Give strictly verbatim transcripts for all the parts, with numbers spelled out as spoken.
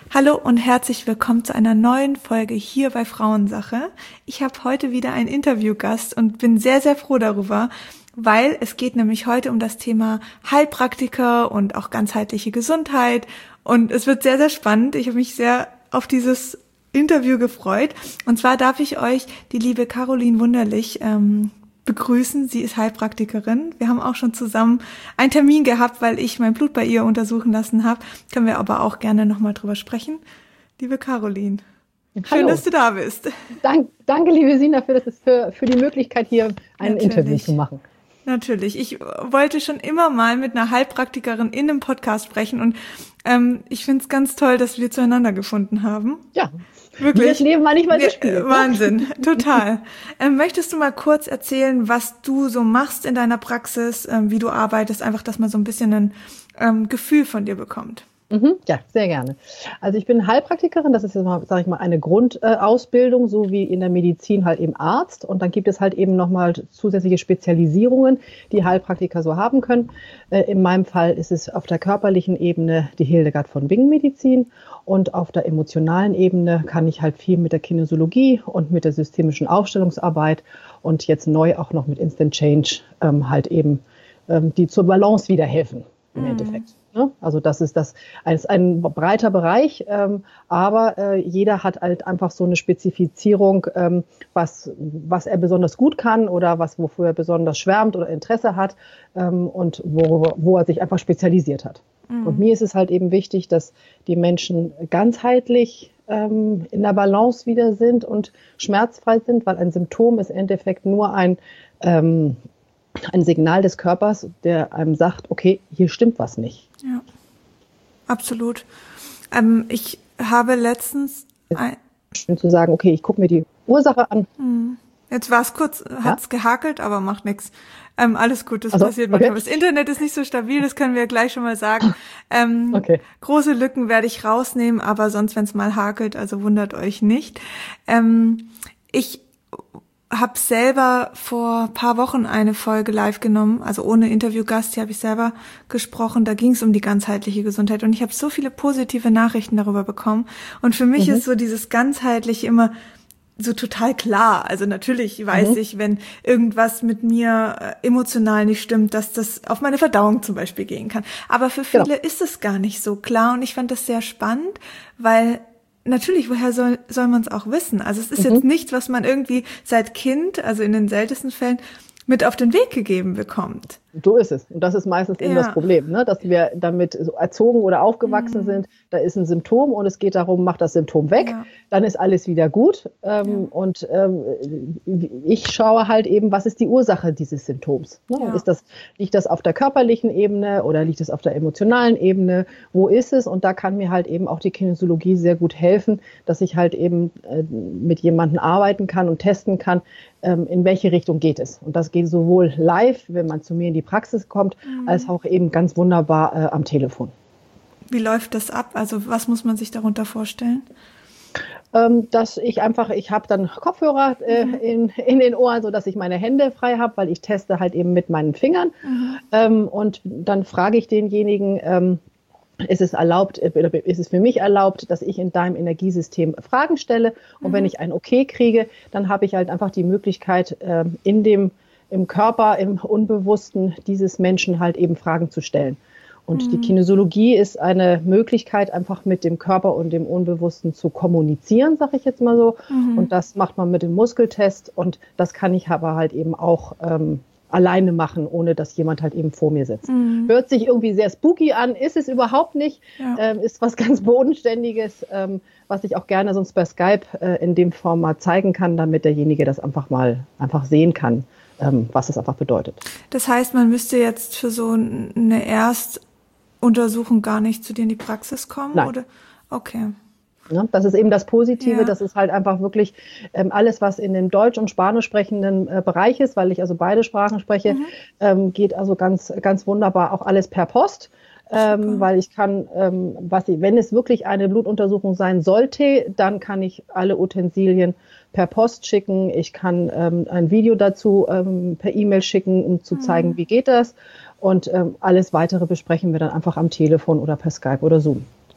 Hallo und herzlich willkommen zu einer neuen Folge hier bei Frauensache. Ich habe heute wieder einen Interviewgast und bin sehr, sehr froh darüber, weil es geht nämlich heute um das Thema Heilpraktiker und auch ganzheitliche Gesundheit. Und es wird sehr, sehr spannend. Ich habe mich sehr auf dieses Interview gefreut. Und zwar darf ich euch die liebe Caroline Wunderlich ähm, begrüßen. Sie ist Heilpraktikerin. Wir haben auch schon zusammen einen Termin gehabt, weil ich mein Blut bei ihr untersuchen lassen habe. Können wir aber auch gerne nochmal drüber sprechen. Liebe Caroline, schön, Hallo. Dass du da bist. Dank, danke, liebe Sina, für, das, für, für die Möglichkeit, hier ein Natürlich. Interview zu machen. Natürlich. Ich wollte schon immer mal mit einer Heilpraktikerin in einem Podcast sprechen und ähm, ich finde es ganz toll, dass wir zueinander gefunden haben. Ja, wirklich. Das Leben war nicht mal so spielt. Wahnsinn, total. Ähm, möchtest du mal kurz erzählen, was du so machst in deiner Praxis, ähm, wie du arbeitest, einfach, dass man so ein bisschen ein ähm, Gefühl von dir bekommt? Mhm, ja, sehr gerne. Also ich bin Heilpraktikerin, das ist jetzt mal, sage ich mal, eine Grundausbildung, so wie in der Medizin halt eben Arzt. Und dann gibt es halt eben nochmal zusätzliche Spezialisierungen, die Heilpraktiker so haben können. Äh, in meinem Fall ist es auf der körperlichen Ebene die Hildegard von Bingen Medizin und auf der emotionalen Ebene kann ich halt viel mit der Kinesiologie und mit der systemischen Aufstellungsarbeit und jetzt neu auch noch mit Instant Change ähm, halt eben ähm, die zur Balance wieder helfen im mhm. Endeffekt. Also das ist das ein, ein breiter Bereich, ähm, aber äh, jeder hat halt einfach so eine Spezifizierung, ähm, was was er besonders gut kann oder was wofür er besonders schwärmt oder Interesse hat ähm, und wo wo er sich einfach spezialisiert hat. Mhm. Und mir ist es halt eben wichtig, dass die Menschen ganzheitlich ähm, in der Balance wieder sind und schmerzfrei sind, weil ein Symptom ist im Endeffekt nur ein ähm, ein Signal des Körpers, der einem sagt, okay, hier stimmt was nicht. Ja, absolut. Ähm, ich habe letztens... Ein Schön zu sagen, okay, ich gucke mir die Ursache an. Jetzt war es kurz, hat's ja? gehakelt, aber macht nichts. Ähm, alles gut, das also, passiert manchmal. Okay. Das Internet ist nicht so stabil, das können wir gleich schon mal sagen. Ähm, okay. Große Lücken werde ich rausnehmen, aber sonst, wenn es mal hakelt, also wundert euch nicht. Ähm, ich habe selber vor paar Wochen eine Folge live genommen, also ohne Interviewgast, die habe ich selber gesprochen. Da ging es um die ganzheitliche Gesundheit und ich habe so viele positive Nachrichten darüber bekommen. Und für mich mhm. ist so dieses ganzheitliche immer so total klar. Also natürlich weiß mhm. ich, wenn irgendwas mit mir äh, emotional nicht stimmt, dass das auf meine Verdauung zum Beispiel gehen kann. Aber für viele genau. ist es gar nicht so klar und ich fand das sehr spannend, weil natürlich, woher soll soll man es auch wissen? Also es ist mhm. jetzt nichts, was man irgendwie seit Kind, also in den seltensten Fällen, mit auf den Weg gegeben bekommt. So ist es. Und das ist meistens eben ja. das Problem, ne? Dass wir damit so erzogen oder aufgewachsen mhm. sind. Da ist ein Symptom und es geht darum, mach das Symptom weg. Ja. Dann ist alles wieder gut. Ähm, ja. Und ähm, ich schaue halt eben, was ist die Ursache dieses Symptoms? Ne? Ja. Ist das, liegt das auf der körperlichen Ebene oder liegt es auf der emotionalen Ebene? Wo ist es? Und da kann mir halt eben auch die Kinesiologie sehr gut helfen, dass ich halt eben äh, mit jemandem arbeiten kann und testen kann, ähm, in welche Richtung geht es. Und das geht sowohl live, wenn man zu mir in die Praxis kommt, mhm. als auch eben ganz wunderbar äh, am Telefon. Wie läuft das ab? Also was muss man sich darunter vorstellen? Ähm, dass ich einfach, ich habe dann Kopfhörer äh, mhm. in, in den Ohren, so dass ich meine Hände frei habe, weil ich teste halt eben mit meinen Fingern. Mhm. Ähm, und dann frage ich denjenigen, ähm, ist es erlaubt, ist es für mich erlaubt, dass ich in deinem Energiesystem Fragen stelle? Und mhm. wenn ich ein Okay kriege, dann habe ich halt einfach die Möglichkeit, äh, in dem im Körper, im Unbewussten dieses Menschen halt eben Fragen zu stellen. Und mhm. die Kinesiologie ist eine Möglichkeit, einfach mit dem Körper und dem Unbewussten zu kommunizieren, sage ich jetzt mal so. Mhm. Und das macht man mit dem Muskeltest und das kann ich aber halt eben auch ähm, alleine machen, ohne dass jemand halt eben vor mir sitzt. Mhm. Hört sich irgendwie sehr spooky an, ist es überhaupt nicht, ja. ähm, ist was ganz Bodenständiges, ähm, was ich auch gerne sonst bei Skype äh, in dem Form mal zeigen kann, damit derjenige das einfach mal einfach sehen kann, ähm, was das einfach bedeutet. Das heißt, man müsste jetzt für so eine Erstuntersuchung gar nicht zu dir in die Praxis kommen? Nein. Oder? Okay. Ja, das ist eben das Positive, ja. das ist halt einfach wirklich ähm, alles, was in dem Deutsch- und Spanisch sprechenden äh, Bereich ist, weil ich also beide Sprachen spreche, mhm. ähm, geht also ganz, ganz wunderbar auch alles per Post. Ähm, weil ich kann, ähm, was ich, wenn es wirklich eine Blutuntersuchung sein sollte, dann kann ich alle Utensilien per Post schicken. Ich kann ähm, ein Video dazu ähm, per E-Mail schicken, um zu zeigen, mhm. wie geht das. Und ähm, alles Weitere besprechen wir dann einfach am Telefon oder per Skype oder Zoom.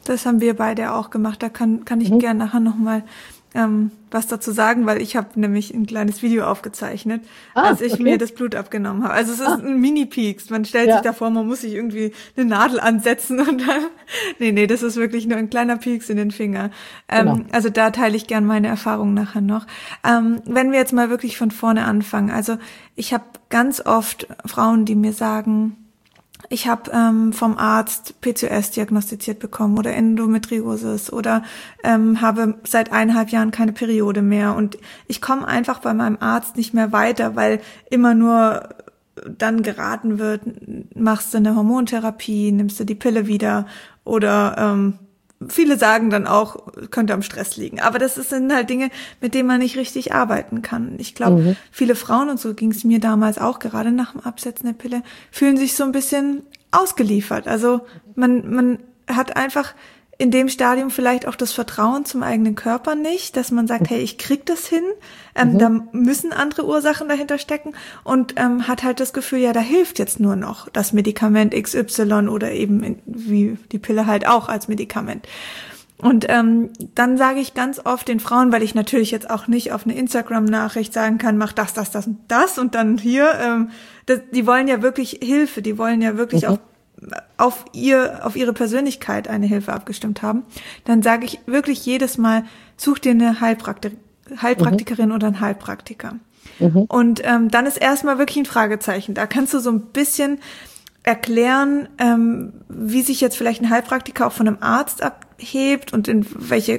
Das haben wir beide auch gemacht. Da kann, kann ich mhm. gerne nachher nochmal ähm, was dazu sagen, weil ich habe nämlich ein kleines Video aufgezeichnet, ah, als ich okay. mir das Blut abgenommen habe. Also es ist ah. ein Mini-Peaks. Man stellt ja. sich da vor, man muss sich irgendwie eine Nadel ansetzen und dann, nee, nee, das ist wirklich nur ein kleiner Peaks in den Finger. Ähm, genau. Also da teile ich gern meine Erfahrungen nachher noch. Ähm, wenn wir jetzt mal wirklich von vorne anfangen. Also ich habe ganz oft Frauen, die mir sagen, ich habe ähm, vom Arzt P C O S diagnostiziert bekommen oder Endometriosis oder ähm, habe seit eineinhalb Jahren keine Periode mehr und ich komme einfach bei meinem Arzt nicht mehr weiter, weil immer nur dann geraten wird, machst du eine Hormontherapie, nimmst du die Pille wieder oder ähm, viele sagen dann auch, könnte am Stress liegen. Aber das sind halt Dinge, mit denen man nicht richtig arbeiten kann. Ich glaube, mhm. viele Frauen, und so ging es mir damals auch, gerade nach dem Absetzen der Pille, fühlen sich so ein bisschen ausgeliefert. Also man, man hat einfach in dem Stadium vielleicht auch das Vertrauen zum eigenen Körper nicht, dass man sagt, hey, ich krieg das hin, ähm, mhm. da müssen andere Ursachen dahinter stecken und ähm, hat halt das Gefühl, ja, da hilft jetzt nur noch das Medikament X Y oder eben in, wie die Pille halt auch als Medikament. Und ähm, dann sage ich ganz oft den Frauen, weil ich natürlich jetzt auch nicht auf eine Instagram-Nachricht sagen kann, mach das, das, das und das und dann hier, ähm, das, die wollen ja wirklich Hilfe, die wollen ja wirklich mhm. auch auf ihr, auf ihre Persönlichkeit eine Hilfe abgestimmt haben, dann sage ich wirklich jedes Mal, such dir eine Heilpraktik- Heilpraktikerin mhm. oder einen Heilpraktiker. Mhm. Und ähm, dann ist erstmal wirklich ein Fragezeichen. Da kannst du so ein bisschen erklären, ähm, wie sich jetzt vielleicht ein Heilpraktiker auch von einem Arzt abhebt und in welche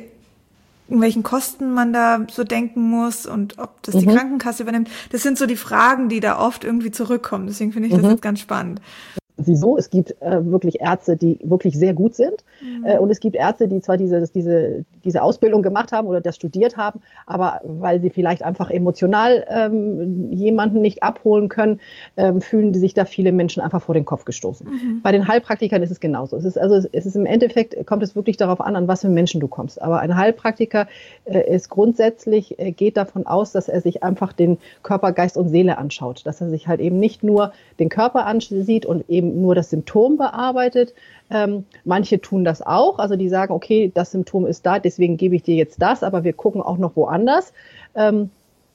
in welchen Kosten man da so denken muss und ob das die mhm. Krankenkasse übernimmt. Das sind so die Fragen, die da oft irgendwie zurückkommen. Deswegen finde ich das mhm. jetzt ganz spannend. Wieso? Es gibt äh, wirklich Ärzte, die wirklich sehr gut sind. Mhm. Äh, und es gibt Ärzte, die zwar diese, diese, diese Ausbildung gemacht haben oder das studiert haben, aber weil sie vielleicht einfach emotional ähm, jemanden nicht abholen können, ähm, fühlen sich da viele Menschen einfach vor den Kopf gestoßen. Mhm. Bei den Heilpraktikern ist es genauso. Es ist also, es ist im Endeffekt, kommt es wirklich darauf an, an was für Menschen du kommst. Aber ein Heilpraktiker äh, ist grundsätzlich, äh, geht davon aus, dass er sich einfach den Körper, Geist und Seele anschaut. Dass er sich halt eben nicht nur den Körper ansieht und eben nur das Symptom bearbeitet. Ähm, manche tun das auch, also die sagen, okay, das Symptom ist da, deswegen gebe ich dir jetzt das, aber wir gucken auch noch woanders. Ähm,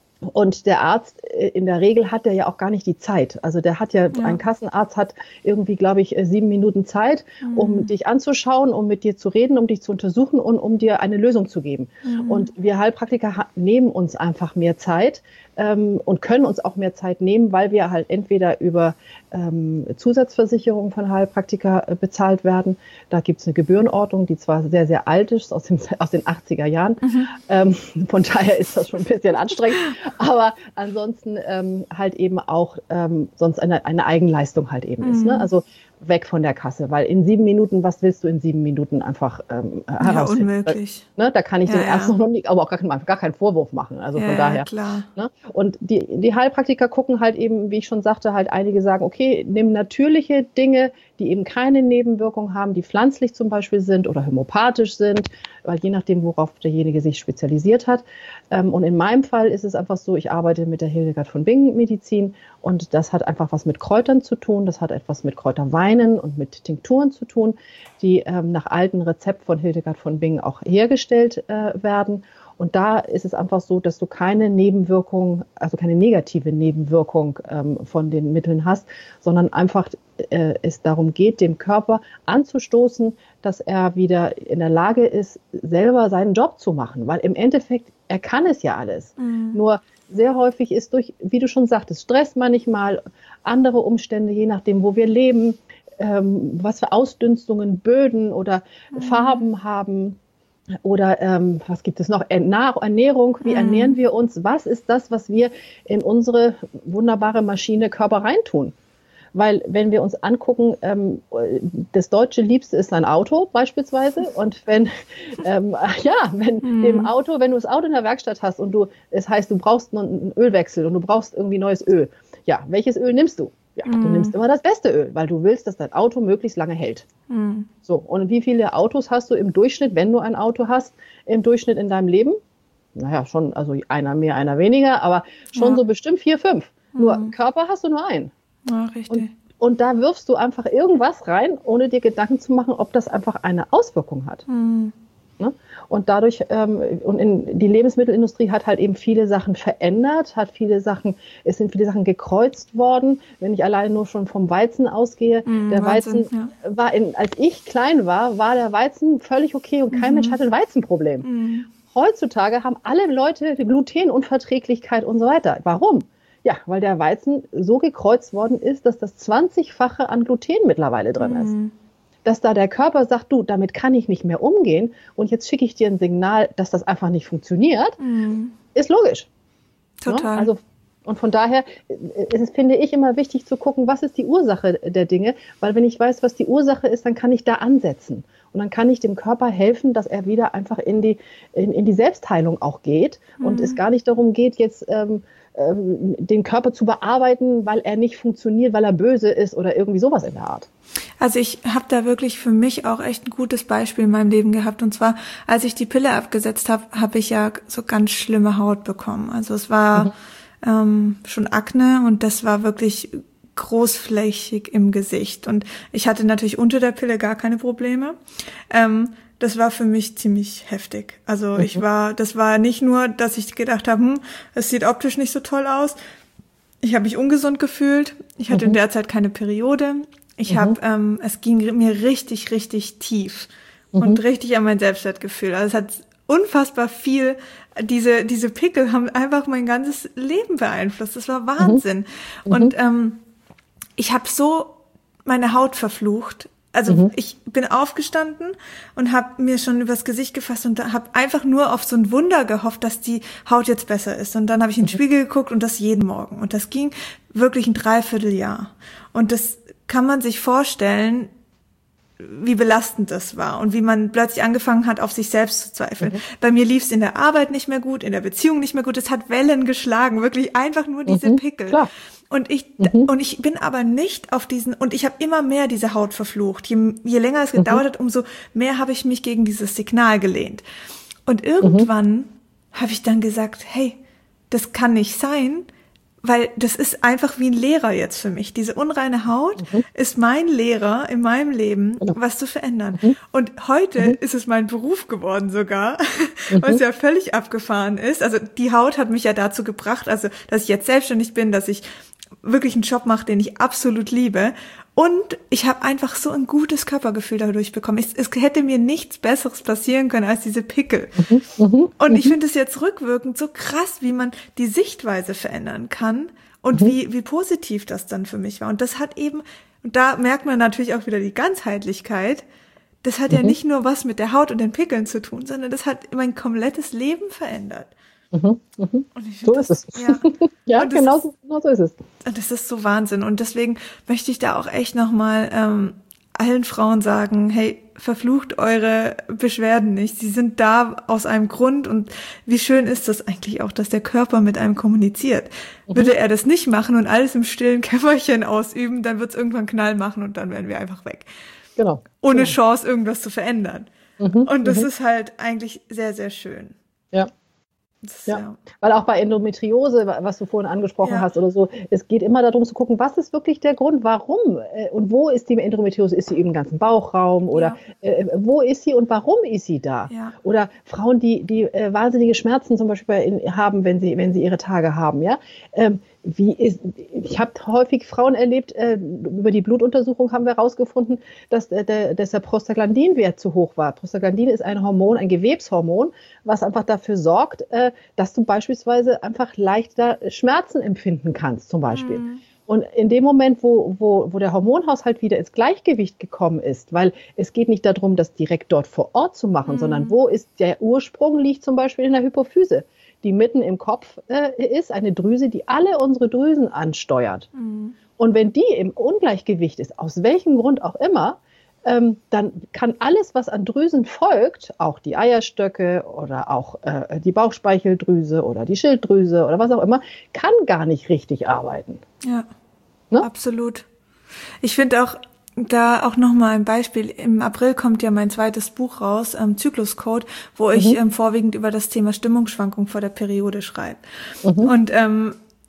Und der Arzt, in der Regel hat der ja auch gar nicht die Zeit. Also der hat ja, ja. ein Kassenarzt hat irgendwie, glaube ich, sieben Minuten Zeit, mhm. um dich anzuschauen, um mit dir zu reden, um dich zu untersuchen und um dir eine Lösung zu geben. Mhm. Und wir Heilpraktiker nehmen uns einfach mehr Zeit ähm, und können uns auch mehr Zeit nehmen, weil wir halt entweder über ähm, Zusatzversicherungen von Heilpraktiker äh, bezahlt werden. Da gibt's eine Gebührenordnung, die zwar sehr, sehr alt ist, aus, dem, aus den achtziger Jahren. Mhm. Ähm, von daher ist das schon ein bisschen anstrengend. Aber ansonsten ähm, halt eben auch ähm, sonst eine, eine Eigenleistung halt eben mhm. ist. Ne? Also weg von der Kasse, weil in sieben Minuten, was willst du in sieben Minuten einfach ähm, herausfinden? Ja, unmöglich. Ne? Da kann ich ja, den Ärzten ja. noch nicht, aber auch gar, kein, gar keinen Vorwurf machen. Also ja, von daher. Klar. Ne? Und die, die Heilpraktiker gucken halt eben, wie ich schon sagte, halt einige sagen, okay, nimm natürliche Dinge, die eben keine Nebenwirkungen haben, die pflanzlich zum Beispiel sind oder homöopathisch sind, weil je nachdem, worauf derjenige sich spezialisiert hat. Ähm, und in meinem Fall ist es einfach so, ich arbeite mit der Hildegard von Bingen Medizin und das hat einfach was mit Kräutern zu tun, das hat etwas mit Kräuterweinen und mit Tinkturen zu tun, die ähm, nach altem Rezept von Hildegard von Bingen auch hergestellt äh, werden. Und da ist es einfach so, dass du keine Nebenwirkung, also keine negative Nebenwirkung ähm, von den Mitteln hast, sondern einfach äh, es darum geht, dem Körper anzustoßen, dass er wieder in der Lage ist, selber seinen Job zu machen. Weil im Endeffekt, er kann es ja alles. Mhm. Nur sehr häufig ist durch, wie du schon sagtest, Stress manchmal, andere Umstände, je nachdem, wo wir leben, ähm, was für Ausdünstungen, Böden oder mhm. Farben haben. Oder ähm, was gibt es noch? Ernährung, wie ernähren wir uns? Was ist das, was wir in unsere wunderbare Maschine Körper reintun? Weil wenn wir uns angucken, ähm, das deutsche Liebste ist ein Auto beispielsweise. Und wenn, ähm, ja, wenn mhm. dem Auto, wenn du das Auto in der Werkstatt hast und du, es heißt, du brauchst einen Ölwechsel und du brauchst irgendwie neues Öl. Ja, welches Öl nimmst du? Ja, mm. du nimmst immer das beste Öl, weil du willst, dass dein Auto möglichst lange hält. Mm. So, und wie viele Autos hast du im Durchschnitt, wenn du ein Auto hast, im Durchschnitt in deinem Leben? Naja, schon, also einer mehr, einer weniger, aber schon ja. so bestimmt vier, fünf. Mm. Nur Körper hast du nur einen. Ja, richtig. Und, Und da wirfst du einfach irgendwas rein, ohne dir Gedanken zu machen, ob das einfach eine Auswirkung hat. Mhm. Ne? Und dadurch, ähm, und in, die Lebensmittelindustrie hat halt eben viele Sachen verändert, hat viele Sachen, es sind viele Sachen gekreuzt worden. Wenn ich alleine nur schon vom Weizen ausgehe, mm, der Wahnsinn, Weizen ja. war, in, als ich klein war, war der Weizen völlig okay und kein mhm. Mensch hatte ein Weizenproblem. Mhm. Heutzutage haben alle Leute Glutenunverträglichkeit und so weiter. Warum? Ja, weil der Weizen so gekreuzt worden ist, dass das zwanzigfache an Gluten mittlerweile drin ist. Mhm. Dass da der Körper sagt, du, damit kann ich nicht mehr umgehen und jetzt schicke ich dir ein Signal, dass das einfach nicht funktioniert, mhm. ist logisch. Total. Ja, also, und von daher ist es, finde ich, immer wichtig zu gucken, was ist die Ursache der Dinge, weil wenn ich weiß, was die Ursache ist, dann kann ich da ansetzen. Und dann kann ich dem Körper helfen, dass er wieder einfach in die, in, in die Selbstheilung auch geht mhm. und es gar nicht darum geht, jetzt ähm, ähm, den Körper zu bearbeiten, weil er nicht funktioniert, weil er böse ist oder irgendwie sowas in der Art. Also ich habe da wirklich für mich auch echt ein gutes Beispiel in meinem Leben gehabt. Und zwar, als ich die Pille abgesetzt habe, habe ich ja so ganz schlimme Haut bekommen. Also es war mhm. ähm, schon Akne und das war wirklich großflächig im Gesicht. Und ich hatte natürlich unter der Pille gar keine Probleme. Ähm, das war für mich ziemlich heftig. Also mhm. ich war, das war nicht nur, dass ich gedacht habe, hm, es sieht optisch nicht so toll aus. Ich habe mich ungesund gefühlt. Ich hatte mhm. in der Zeit keine Periode. Ich mhm. habe, ähm, es ging mir richtig, richtig tief mhm. und richtig an mein Selbstwertgefühl. Also es hat unfassbar viel, diese diese Pickel haben einfach mein ganzes Leben beeinflusst. Das war Wahnsinn. Mhm. Und ähm, ich habe so meine Haut verflucht. Also mhm. ich bin aufgestanden und habe mir schon übers Gesicht gefasst und habe einfach nur auf so ein Wunder gehofft, dass die Haut jetzt besser ist. Und dann habe ich in den Spiegel geguckt und das jeden Morgen. Und das ging wirklich ein Dreivierteljahr. Und das kann man sich vorstellen, wie belastend das war und wie man plötzlich angefangen hat, auf sich selbst zu zweifeln. Mhm. Bei mir lief es in der Arbeit nicht mehr gut, in der Beziehung nicht mehr gut. Es hat Wellen geschlagen, wirklich einfach nur diese mhm, Pickel. Klar. Und ich mhm. und ich bin aber nicht auf diesen, und ich habe immer mehr diese Haut verflucht. Je, je länger es gedauert mhm. hat, umso mehr habe ich mich gegen dieses Signal gelehnt. Und irgendwann mhm. habe ich dann gesagt, hey, das kann nicht sein, weil das ist einfach wie ein Lehrer jetzt für mich. Diese unreine Haut mhm. ist mein Lehrer in meinem Leben, genau. was zu verändern. Mhm. Und heute mhm. ist es mein Beruf geworden sogar, mhm. was ja völlig abgefahren ist. Also die Haut hat mich ja dazu gebracht, also dass ich jetzt selbstständig bin, dass ich wirklich einen Job mache, den ich absolut liebe. Und ich habe einfach so ein gutes Körpergefühl dadurch bekommen. Es, es hätte mir nichts Besseres passieren können als diese Pickel. Mhm, mh, und ich finde es jetzt rückwirkend so krass, wie man die Sichtweise verändern kann und mhm. wie wie positiv das dann für mich war. Und das hat eben, und da merkt man natürlich auch wieder die Ganzheitlichkeit, das hat mhm. ja nicht nur was mit der Haut und den Pickeln zu tun, sondern das hat mein komplettes Leben verändert. Mhm, mhm. So ist es. Ja, ja genau, so, genau so ist es. Und das ist so Wahnsinn. Und deswegen möchte ich da auch echt nochmal ähm, allen Frauen sagen, hey, verflucht eure Beschwerden nicht. Sie sind da aus einem Grund. Und wie schön ist das eigentlich auch, dass der Körper mit einem kommuniziert. Mhm. Würde er das nicht machen und alles im stillen Kämmerchen ausüben, dann wird es irgendwann Knall machen und dann wären wir einfach weg. Genau. Ohne genau. Chance, irgendwas zu verändern. Mhm, und das mhm. ist halt eigentlich sehr, sehr schön. Ja. Das, ja. ja, weil auch bei Endometriose, was du vorhin angesprochen ja. hast oder so, es geht immer darum zu gucken, was ist wirklich der Grund, warum und wo ist die Endometriose? Ist sie im ganzen Bauchraum oder ja. äh, wo ist sie und warum ist sie da? Ja. Oder Frauen, die die äh, wahnsinnige Schmerzen zum Beispiel in, haben, wenn sie wenn sie ihre Tage haben, ja. Ähm, Wie ist, ich habe häufig Frauen erlebt, äh, über die Blutuntersuchung haben wir herausgefunden, dass, äh, der, dass der Prostaglandinwert zu hoch war. Prostaglandin ist ein Hormon, ein Gewebshormon, was einfach dafür sorgt, äh, dass du beispielsweise einfach leichter Schmerzen empfinden kannst, zum Beispiel. Mhm. Und in dem Moment, wo, wo, wo der Hormonhaushalt wieder ins Gleichgewicht gekommen ist, weil es geht nicht darum, das direkt dort vor Ort zu machen, mhm. sondern wo ist der Ursprung, liegt zum Beispiel in der Hypophyse, die mitten im Kopf äh, ist, eine Drüse, die alle unsere Drüsen ansteuert. Mhm. Und wenn die im Ungleichgewicht ist, aus welchem Grund auch immer, ähm, dann kann alles, was an Drüsen folgt, auch die Eierstöcke oder auch äh, die Bauchspeicheldrüse oder die Schilddrüse oder was auch immer, kann gar nicht richtig arbeiten. Ja, ne? Absolut. Ich finde auch, da auch nochmal ein Beispiel. Im April kommt ja mein zweites Buch raus, ähm, Zykluscode, wo ich mhm. ähm, vorwiegend über das Thema Stimmungsschwankung vor der Periode schreibe. Mhm. Und ähm,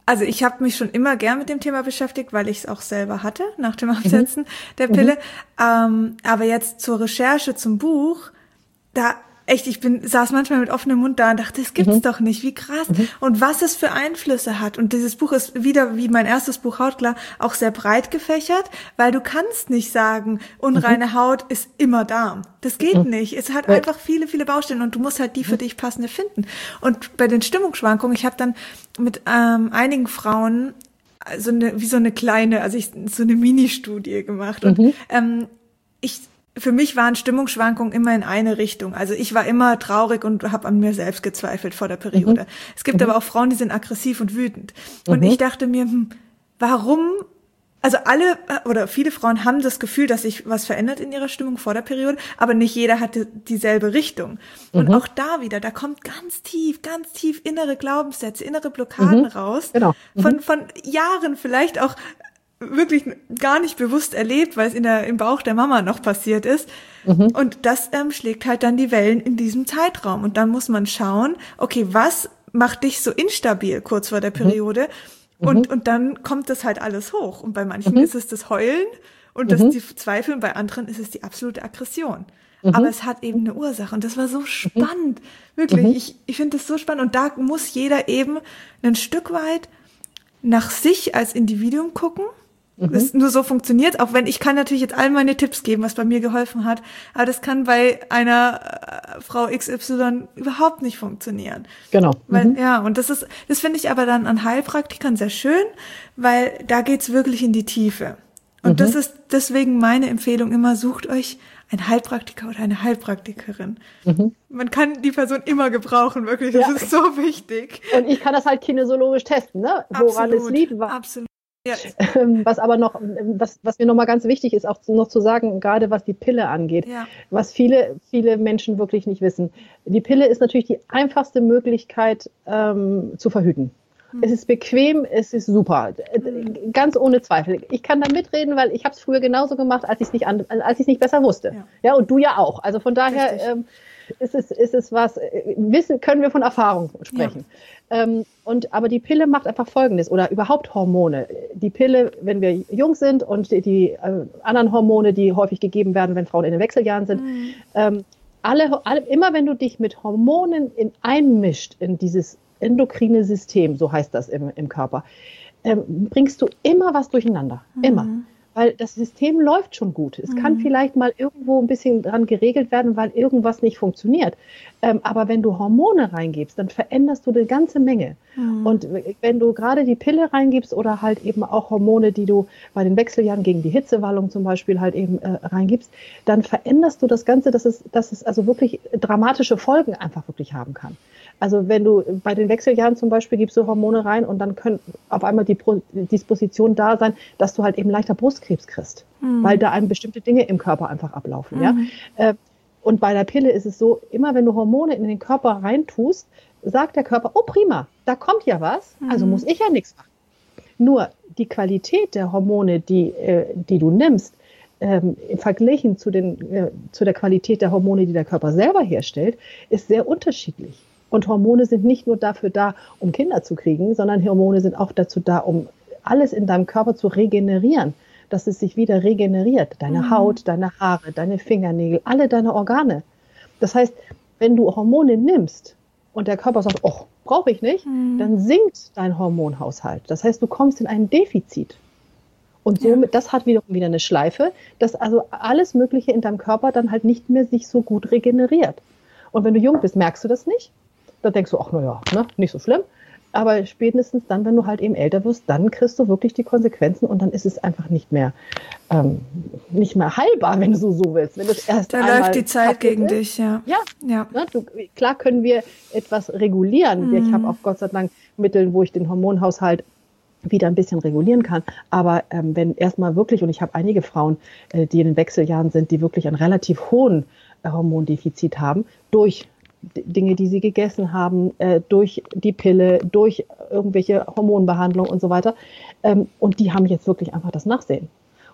Also ich habe mich schon immer gern mit dem Thema beschäftigt, weil ich es auch selber hatte nach dem Absetzen mhm. der Pille. Mhm. Ähm, aber jetzt zur Recherche zum Buch, da echt, ich bin saß manchmal mit offenem Mund da und dachte, das gibt's mhm. doch nicht, wie krass. Mhm. Und was es für Einflüsse hat. Und dieses Buch ist wieder, wie mein erstes Buch Hautklar, auch sehr breit gefächert, weil du kannst nicht sagen, unreine mhm. Haut ist immer Darm. Das geht mhm. nicht. Es hat ja. einfach viele, viele Baustellen und du musst halt die für dich passende finden. Und bei den Stimmungsschwankungen, ich habe dann mit ähm, einigen Frauen so eine, wie so eine kleine, also ich so eine Mini-Studie gemacht. Und mhm. ähm, ich Für mich waren Stimmungsschwankungen immer in eine Richtung. Also ich war immer traurig und habe an mir selbst gezweifelt vor der Periode. Mhm. Es gibt mhm. aber auch Frauen, die sind aggressiv und wütend. Und mhm. ich dachte mir, hm, warum, also alle oder viele Frauen haben das Gefühl, dass sich was verändert in ihrer Stimmung vor der Periode, aber nicht jeder hatte dieselbe Richtung. Und mhm. auch da wieder, da kommt ganz tief, ganz tief innere Glaubenssätze, innere Blockaden mhm. raus. Genau. Mhm. Von, von Jahren vielleicht auch wirklich gar nicht bewusst erlebt, weil es in der, im Bauch der Mama noch passiert ist. Mhm. Und das ähm, schlägt halt dann die Wellen in diesem Zeitraum. Und dann muss man schauen, okay, was macht dich so instabil kurz vor der Periode? Mhm. Und, und dann kommt das halt alles hoch. Und bei manchen mhm. ist es das Heulen und das, mhm. die Zweifel, und bei anderen ist es die absolute Aggression. Mhm. Aber es hat eben eine Ursache. Und das war so spannend. Mhm. Wirklich, mhm. ich, ich finde das so spannend. Und da muss jeder eben ein Stück weit nach sich als Individuum gucken. Das nur so funktioniert, auch wenn ich kann natürlich jetzt all meine Tipps geben, was bei mir geholfen hat, aber das kann bei einer äh, Frau X Y überhaupt nicht funktionieren. Genau. Weil, mhm. ja, und das ist, das finde ich aber dann an Heilpraktikern sehr schön, weil da geht's wirklich in die Tiefe. Und mhm. das ist deswegen meine Empfehlung immer, sucht euch einen Heilpraktiker oder eine Heilpraktikerin. Mhm. Man kann die Person immer gebrauchen, wirklich, das ja. ist so wichtig. Und ich kann das halt kinesiologisch testen, ne? Woran Absolut, es liegt. Absolut. Ja. Was aber noch, was, was mir nochmal ganz wichtig ist, auch noch zu sagen, gerade was die Pille angeht, ja. was viele, viele Menschen wirklich nicht wissen. Die Pille ist natürlich die einfachste Möglichkeit ähm, zu verhüten. Hm. Es ist bequem, es ist super, hm. ganz ohne Zweifel. Ich kann da mitreden, weil ich habe es früher genauso gemacht, als ich es nicht, an, als ich nicht besser wusste. Ja. ja, und du ja auch. Also von daher ähm, ist es, ist es was, wissen können wir von Erfahrung sprechen. Ja. Ähm, und, aber die Pille macht einfach Folgendes, oder überhaupt Hormone. Die Pille, wenn wir jung sind, und die, die äh, anderen Hormone, die häufig gegeben werden, wenn Frauen in den Wechseljahren sind, mhm. ähm, alle, alle, immer wenn du dich mit Hormonen in, einmischt in dieses endokrine System, so heißt das im, im Körper, ähm, bringst du immer was durcheinander. Mhm. Immer. Weil das System läuft schon gut. Es mhm. kann vielleicht mal irgendwo ein bisschen dran geregelt werden, weil irgendwas nicht funktioniert. Ähm, aber wenn du Hormone reingibst, dann veränderst du eine ganze Menge. Mhm. Und wenn du gerade die Pille reingibst oder halt eben auch Hormone, die du bei den Wechseljahren gegen die Hitzewallung zum Beispiel halt eben äh, reingibst, dann veränderst du das Ganze, dass es, dass es also wirklich dramatische Folgen einfach wirklich haben kann. Also wenn du bei den Wechseljahren zum Beispiel gibst du Hormone rein und dann können auf einmal die Pro- Disposition da sein, dass du halt eben leichter Brustkrebs kriegst, mhm. weil da einem bestimmte Dinge im Körper einfach ablaufen. Mhm. Ja? Äh, und bei der Pille ist es so, immer wenn du Hormone in den Körper reintust, sagt der Körper, oh prima, da kommt ja was, mhm. also muss ich ja nichts machen. Nur die Qualität der Hormone, die, äh, die du nimmst, ähm, verglichen zu, den, äh, zu der Qualität der Hormone, die der Körper selber herstellt, ist sehr unterschiedlich. Und Hormone sind nicht nur dafür da, um Kinder zu kriegen, sondern Hormone sind auch dazu da, um alles in deinem Körper zu regenerieren, dass es sich wieder regeneriert. Deine mhm. Haut, deine Haare, deine Fingernägel, alle deine Organe. Das heißt, wenn du Hormone nimmst und der Körper sagt, oh, brauche ich nicht, mhm. dann sinkt dein Hormonhaushalt. Das heißt, du kommst in ein Defizit. Und somit, ja. das hat wiederum wieder eine Schleife, dass also alles Mögliche in deinem Körper dann halt nicht mehr sich so gut regeneriert. Und wenn du jung bist, merkst du das nicht. Da denkst du, ach naja, ne, nicht so schlimm. Aber spätestens dann, wenn du halt eben älter wirst, dann kriegst du wirklich die Konsequenzen und dann ist es einfach nicht mehr, ähm, nicht mehr heilbar, wenn du so, so willst. Wenn das erst da läuft die Zeit gegen ist, dich, ja. Ja, ja. Ne, du, klar können wir etwas regulieren. Mhm. Ich habe auch Gott sei Dank Mittel, wo ich den Hormonhaushalt wieder ein bisschen regulieren kann. Aber ähm, wenn erstmal wirklich, und ich habe einige Frauen, äh, die in den Wechseljahren sind, die wirklich einen relativ hohen äh, Hormondefizit haben, durch Dinge, die sie gegessen haben, äh, durch die Pille, durch irgendwelche Hormonbehandlungen und so weiter. Ähm, und die haben jetzt wirklich einfach das Nachsehen.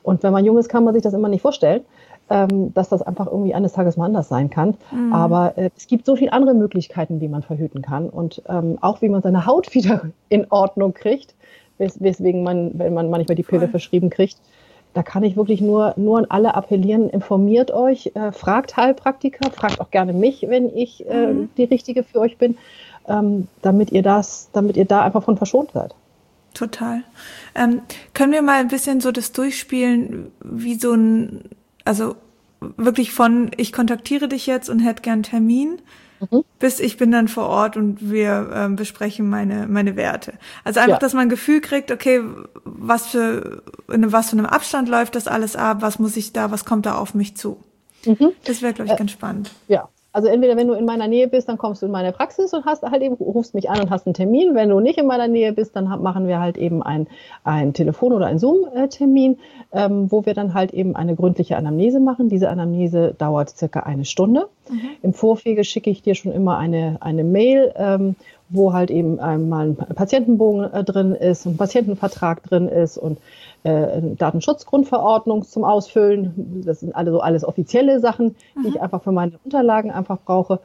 Und wenn man jung ist, kann man sich das immer nicht vorstellen, ähm, dass das einfach irgendwie eines Tages mal anders sein kann. Mhm. Aber äh, es gibt so viele andere Möglichkeiten, wie man verhüten kann und ähm, auch wie man seine Haut wieder in Ordnung kriegt, wes weswegen man, wenn man manchmal die Pille Voll. verschrieben kriegt, da kann ich wirklich nur, nur an alle appellieren, informiert euch, äh, fragt Heilpraktiker, fragt auch gerne mich, wenn ich äh, mhm. die Richtige für euch bin, ähm, damit ihr das, damit ihr da einfach von verschont seid. Total. Ähm, können wir mal ein bisschen so das durchspielen, wie so ein, also wirklich von ich kontaktiere dich jetzt und hätte gern einen Termin, mhm. bis ich bin dann vor Ort und wir ähm, besprechen meine meine Werte. Also einfach, ja. dass man ein Gefühl kriegt, okay, was für in was für einem Abstand läuft das alles ab, was muss ich da, was kommt da auf mich zu? Mhm. Das wäre, glaube ich, ganz spannend. Ja. Also entweder, wenn du in meiner Nähe bist, dann kommst du in meine Praxis und hast halt eben, rufst mich an und hast einen Termin. Wenn du nicht in meiner Nähe bist, dann machen wir halt eben ein, ein Telefon- oder ein Zoom-Termin, ähm, wo wir dann halt eben eine gründliche Anamnese machen. Diese Anamnese dauert circa eine Stunde. Mhm. Im Vorwege schicke ich dir schon immer eine, eine Mail, ähm, wo halt eben einmal ein Patientenbogen äh, drin ist, ein Patientenvertrag drin ist und äh, eine Datenschutzgrundverordnung zum Ausfüllen. Das sind alle so alles offizielle Sachen, mhm. die ich einfach für meine Unterlagen einfach brauche.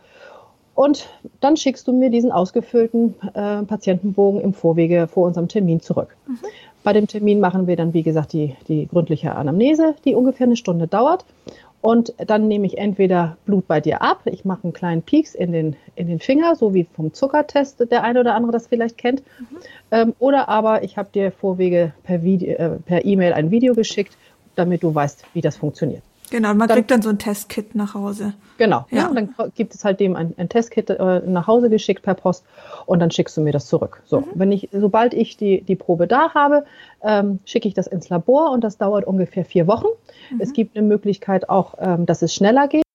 Und dann schickst du mir diesen ausgefüllten äh, Patientenbogen im Vorwege vor unserem Termin zurück. Mhm. Bei dem Termin machen wir dann, wie gesagt, die, die gründliche Anamnese, die ungefähr eine Stunde dauert. Und dann nehme ich entweder Blut bei dir ab, ich mache einen kleinen Pieks in den, in den Finger, so wie vom Zuckertest, der eine oder andere das vielleicht kennt. Mhm. Ähm, oder aber ich habe dir vorwege per Video, äh, per E-Mail ein Video geschickt, damit du weißt, wie das funktioniert. Genau, und man dann, kriegt dann so ein Testkit nach Hause. Genau, ja. Ja, und dann gibt es halt dem ein, ein Testkit äh, nach Hause geschickt per Post und dann schickst du mir das zurück. So, mhm. wenn ich, sobald ich die, die Probe da habe, ähm, schicke ich das ins Labor und das dauert ungefähr vier Wochen. Mhm. Es gibt eine Möglichkeit auch, ähm, dass es schneller geht.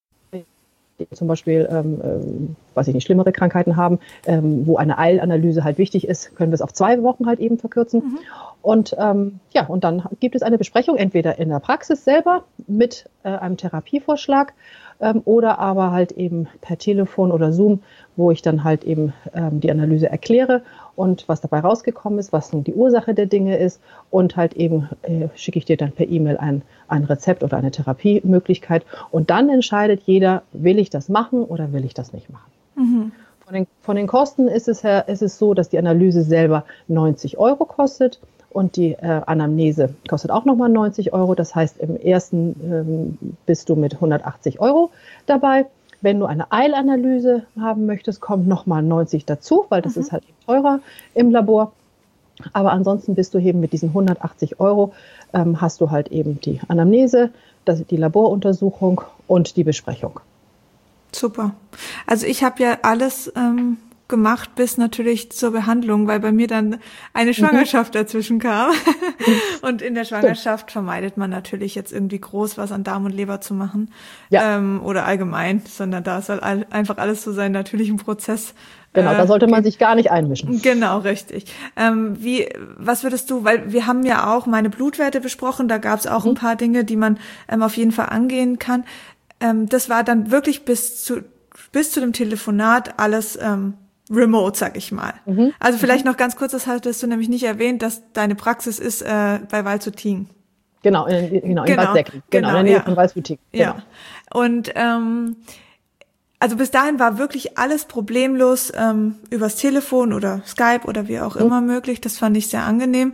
Zum Beispiel, ähm, ähm, weiß ich nicht, schlimmere Krankheiten haben, ähm, wo eine Eilanalyse halt wichtig ist, können wir es auf zwei Wochen halt eben verkürzen. Mhm. Und ähm, ja, und dann gibt es eine Besprechung, entweder in der Praxis selber mit äh, einem Therapievorschlag ähm, oder aber halt eben per Telefon oder Zoom, wo ich dann halt eben ähm, die Analyse erkläre und was dabei rausgekommen ist, was nun die Ursache der Dinge ist und halt eben äh, schicke ich dir dann per E-Mail ein, ein Rezept oder eine Therapiemöglichkeit und dann entscheidet jeder, will ich das machen oder will ich das nicht machen. Mhm. Von den, von den Kosten ist es, her, ist es so, dass die Analyse selber neunzig Euro kostet. Und die äh, Anamnese kostet auch nochmal neunzig Euro. Das heißt, im ersten ähm, bist du mit hundertachtzig Euro dabei. Wenn du eine Eilanalyse haben möchtest, kommt nochmal neunzig dazu, weil das mhm. ist halt teurer im Labor. Aber ansonsten bist du eben mit diesen hundertachtzig Euro, ähm, hast du halt eben die Anamnese, das, die Laboruntersuchung und die Besprechung. Super. Also ich habe ja alles ähm gemacht bis natürlich zur Behandlung, weil bei mir dann eine Schwangerschaft mhm. dazwischen kam. Und in der Schwangerschaft Stimmt. vermeidet man natürlich jetzt irgendwie groß was an Darm und Leber zu machen ja. ähm, oder allgemein, sondern da soll all, einfach alles so seinen natürlichen Prozess. Genau, äh, da sollte man sich gar nicht einmischen. Genau, richtig. Ähm, wie, was würdest du, weil wir haben ja auch meine Blutwerte besprochen, da gab es auch mhm. ein paar Dinge, die man ähm, auf jeden Fall angehen kann. Ähm, das war dann wirklich bis zu bis zu dem Telefonat alles ähm, remote, sag ich mal. Mhm. Also vielleicht mhm. noch ganz kurz, das hattest du nämlich nicht erwähnt, dass deine Praxis ist äh, bei Waldshutin. Genau, in, genau, in genau, Bad Säcklen. Genau, genau, in der Nähe ja. von Waldshutin. Genau. Ja. Und ähm, also bis dahin war wirklich alles problemlos ähm, übers Telefon oder Skype oder wie auch mhm. immer möglich. Das fand ich sehr angenehm.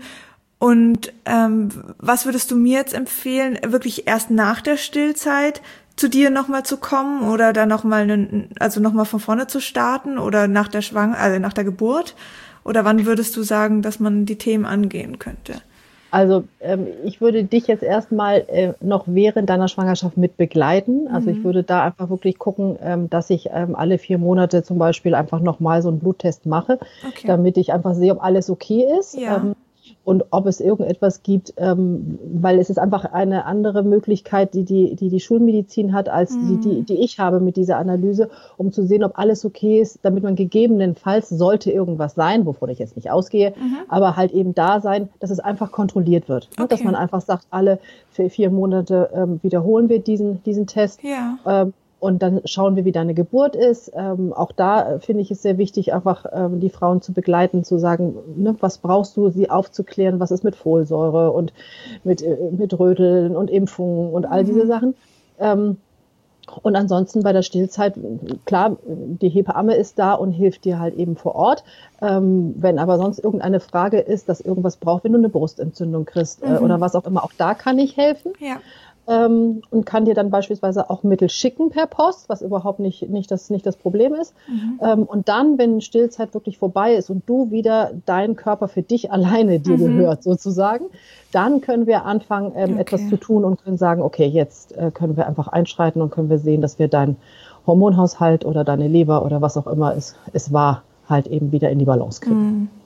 Und ähm, was würdest du mir jetzt empfehlen, wirklich erst nach der Stillzeit zu dir nochmal zu kommen oder dann nochmal, also nochmal von vorne zu starten oder nach der Schwang, also nach der Geburt? Oder wann würdest du sagen, dass man die Themen angehen könnte? Also ähm, ich würde dich jetzt erstmal äh, noch während deiner Schwangerschaft mit begleiten. Also mhm. ich würde da einfach wirklich gucken, ähm, dass ich ähm, alle vier Monate zum Beispiel einfach nochmal so einen Bluttest mache, okay. damit ich einfach sehe, ob alles okay ist. Ja. Ähm, und ob es irgendetwas gibt, ähm, weil es ist einfach eine andere Möglichkeit, die die, die, die Schulmedizin hat, als mhm. die, die, die ich habe mit dieser Analyse, um zu sehen, ob alles okay ist, damit man gegebenenfalls, sollte irgendwas sein, wovon ich jetzt nicht ausgehe, mhm. aber halt eben da sein, dass es einfach kontrolliert wird. Okay. Dass man einfach sagt, alle vier, vier Monate ähm, wiederholen wir diesen, diesen Test. Ja. Ähm, Und dann schauen wir, wie deine Geburt ist. Ähm, auch da finde ich es sehr wichtig, einfach ähm, die Frauen zu begleiten, zu sagen, ne, was brauchst du, sie aufzuklären, was ist mit Folsäure und mit, äh, mit Röteln und Impfungen und all diese Sachen. Ähm, und ansonsten bei der Stillzeit, klar, die Hebamme ist da und hilft dir halt eben vor Ort. Ähm, wenn aber sonst irgendeine Frage ist, dass irgendwas braucht, wenn du eine Brustentzündung kriegst äh, Mhm. oder was auch immer, auch da kann ich helfen. Ja. Ähm, und kann dir dann beispielsweise auch Mittel schicken per Post, was überhaupt nicht, nicht, das, nicht das Problem ist. Mhm. Ähm, und dann, wenn Stillzeit wirklich vorbei ist und du wieder dein Körper für dich alleine dir mhm. gehört sozusagen, dann können wir anfangen, ähm, okay. etwas zu tun und können sagen, okay, jetzt äh, können wir einfach einschreiten und können wir sehen, dass wir deinen Hormonhaushalt oder deine Leber oder was auch immer es, es war, halt eben wieder in die Balance kriegen. Mhm.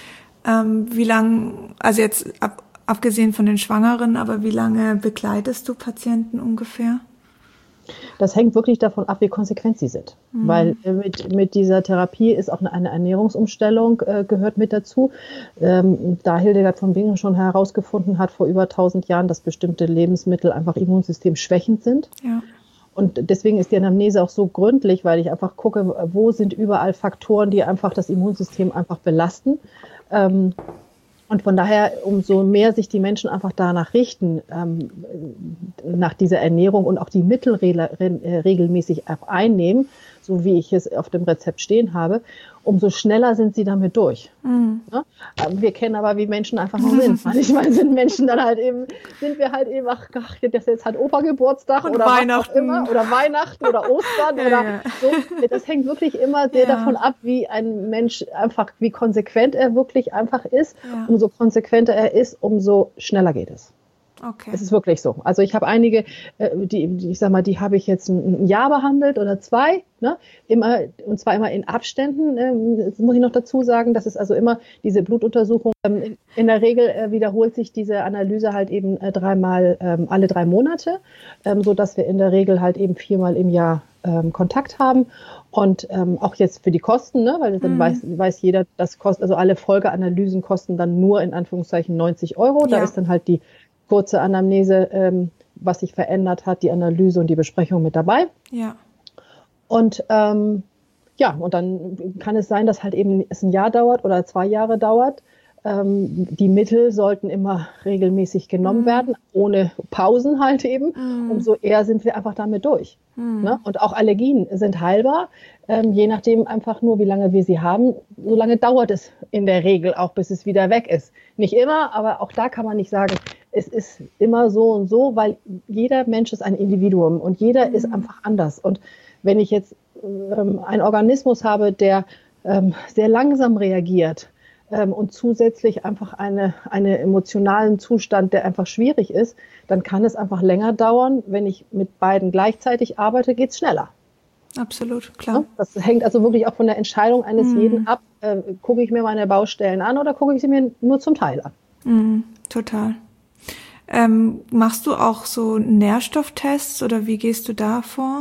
Ähm, wie lang, also jetzt ab Abgesehen von den Schwangeren, aber wie lange begleitest du Patienten ungefähr? Das hängt wirklich davon ab, wie konsequent sie sind. Mhm. Weil mit, mit dieser Therapie ist auch eine Ernährungsumstellung äh, gehört mit dazu. Ähm, da Hildegard von Bingen schon herausgefunden hat vor über tausend Jahren, dass bestimmte Lebensmittel einfach immunsystemschwächend sind. Ja. Und deswegen ist die Anamnese auch so gründlich, weil ich einfach gucke, wo sind überall Faktoren, die einfach das Immunsystem einfach belasten. Ähm, Und von daher, umso mehr sich die Menschen einfach danach richten, ähm, nach dieser Ernährung und auch die Mittel re- re- regelmäßig auch einnehmen, so wie ich es auf dem Rezept stehen habe, umso schneller sind sie damit durch. Mhm. Ja? Wir kennen aber, wie Menschen einfach noch sind. Manchmal sind Menschen dann halt eben, sind wir halt eben, ach, ach das ist jetzt halt Opa-Geburtstag oder was auch immer, oder Weihnachten oder Ostern ja, oder ja. so. Das hängt wirklich immer sehr ja. davon ab, wie ein Mensch einfach, wie konsequent er wirklich einfach ist. Ja. Umso konsequenter er ist, umso schneller geht es. Okay. Es ist wirklich so. Also ich habe einige, die, die ich sag mal, die habe ich jetzt ein Jahr behandelt oder zwei, ne? Immer, und zwar immer in Abständen. Das muss ich noch dazu sagen, das ist also immer diese Blutuntersuchung. In der Regel wiederholt sich diese Analyse halt eben dreimal alle drei Monate, so dass wir in der Regel halt eben viermal im Jahr Kontakt haben. Und ähm, auch jetzt für die Kosten, ne, weil dann mhm. weiß, weiß jeder, das kostet, also alle Folgeanalysen kosten dann nur in Anführungszeichen neunzig Euro. Da ja. ist dann halt die kurze Anamnese, ähm, was sich verändert hat, die Analyse und die Besprechung mit dabei. Ja. Und ähm, ja, und dann kann es sein, dass halt eben es ein Jahr dauert oder zwei Jahre dauert. Ähm, die Mittel sollten immer regelmäßig genommen mm. werden, ohne Pausen halt eben. Mm. Umso eher sind wir einfach damit durch. Mm. Ne? Und auch Allergien sind heilbar, ähm, je nachdem einfach nur, wie lange wir sie haben. So lange dauert es in der Regel auch, bis es wieder weg ist. Nicht immer, aber auch da kann man nicht sagen, es ist immer so und so, weil jeder Mensch ist ein Individuum und jeder mm. ist einfach anders. Und wenn ich jetzt ähm, einen Organismus habe, der ähm, sehr langsam reagiert, und zusätzlich einfach eine, einen emotionalen Zustand, der einfach schwierig ist, dann kann es einfach länger dauern. Wenn ich mit beiden gleichzeitig arbeite, geht es schneller. Absolut, klar. Das hängt also wirklich auch von der Entscheidung eines mm. jeden ab. Äh, gucke ich mir meine Baustellen an oder gucke ich sie mir nur zum Teil an? Mm, total. Ähm, machst du auch so Nährstofftests oder wie gehst du da vor?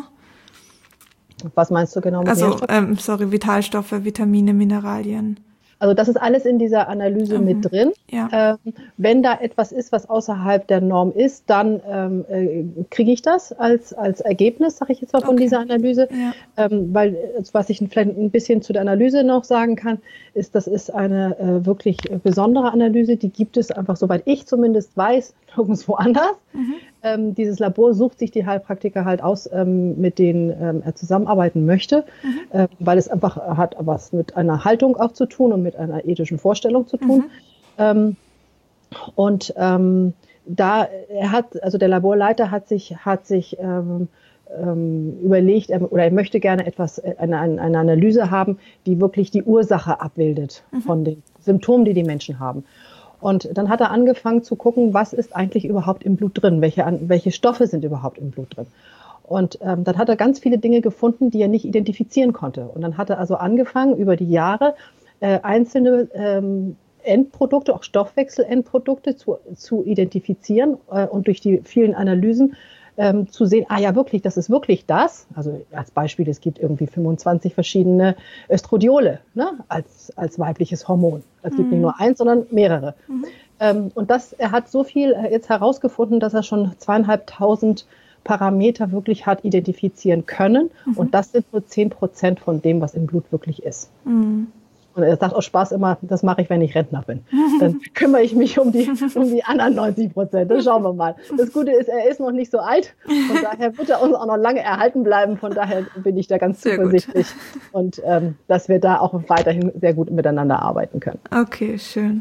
Was meinst du genau mit Also, Nährstoffen? ähm, sorry, Vitalstoffe, Vitamine, Mineralien. Also das ist alles in dieser Analyse mhm. mit drin. Ja. Ähm, wenn da etwas ist, was außerhalb der Norm ist, dann ähm, äh, kriege ich das als, als Ergebnis, sage ich jetzt mal, von okay. dieser Analyse. Ja. Ähm, weil, was ich vielleicht ein bisschen zu der Analyse noch sagen kann, ist, das ist eine äh, wirklich besondere Analyse. Die gibt es einfach, soweit ich zumindest weiß, nirgendwo anders. Mhm. Ähm, dieses Labor sucht sich die Heilpraktiker halt aus, ähm, mit denen ähm, er zusammenarbeiten möchte, mhm. äh, weil es einfach hat was mit einer Haltung auch zu tun und mit einer ethischen Vorstellung zu tun. Mhm. Ähm, und ähm, da er hat, also der Laborleiter hat sich, hat sich ähm, ähm, überlegt, er, oder er möchte gerne etwas, eine, eine Analyse haben, die wirklich die Ursache abbildet mhm. von den Symptomen, die die Menschen haben. Und dann hat er angefangen zu gucken, was ist eigentlich überhaupt im Blut drin, welche, welche Stoffe sind überhaupt im Blut drin. Und ähm, dann hat er ganz viele Dinge gefunden, die er nicht identifizieren konnte. Und dann hat er also angefangen, über die Jahre äh, einzelne ähm, Endprodukte, auch Stoffwechselendprodukte zu, zu identifizieren äh, und durch die vielen Analysen ähm, zu sehen, ah ja wirklich, das ist wirklich das. Also als Beispiel, es gibt irgendwie fünfundzwanzig verschiedene Östradiole, ne, als, als weibliches Hormon. Es mhm. gibt nicht nur eins, sondern mehrere. Mhm. Ähm, und das, er hat so viel jetzt herausgefunden, dass er schon zweieinhalbtausend Parameter wirklich hat identifizieren können. Mhm. Und das sind nur zehn Prozent von dem, was im Blut wirklich ist. Mhm. Und er sagt aus Spaß immer, das mache ich, wenn ich Rentner bin. Dann kümmere ich mich um die, um die anderen neunzig Prozent. Das schauen wir mal. Das Gute ist, er ist noch nicht so alt. Von daher wird er uns auch noch lange erhalten bleiben. Von daher bin ich da ganz sehr zuversichtlich. Gut. Und ähm, dass wir da auch weiterhin sehr gut miteinander arbeiten können. Okay, schön.